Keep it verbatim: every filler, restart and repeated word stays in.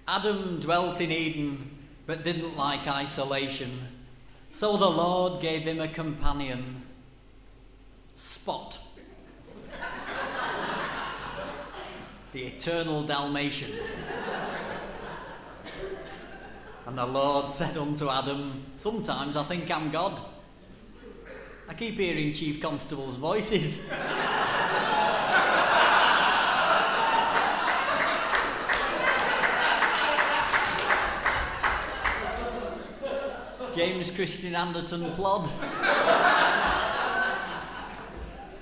Adam dwelt in Eden, but didn't like isolation. So the Lord gave him a companion, Spot, the eternal Dalmatian. And the Lord said unto Adam, sometimes I think I'm God. I keep hearing Chief Constable's voices. James Christian Anderton Plod.